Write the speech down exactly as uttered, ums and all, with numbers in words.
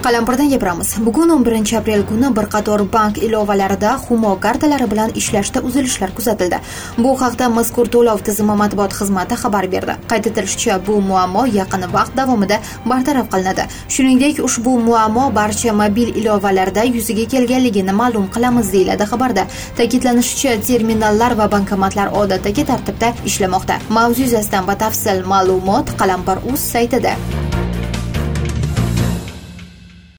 Qalampirdan gapiramiz. Bugun o'n birinchi aprel kuni bir qator bank ilovalarida Humo kartalari bilan ishlashda uzilishlar kuzatildi. Bu haqda mazkur to'lov tizimi matbuot xizmati xabar berdi. Qayd etilishicha, bu muammo yaqin vaqt davomida bartaraf qilinadi. Shuningdek, ushbu muammo barcha mobil ilovalarda yuzaga kelganligini ma'lum qilamiz deyiladi xabarda. Ta'kidlanishicha, terminallar va bankomatlar odatdagi tartibda ishlamoqda. Mavzu yuzasidan batafsil ma'lumot Qalampir.uz saytida.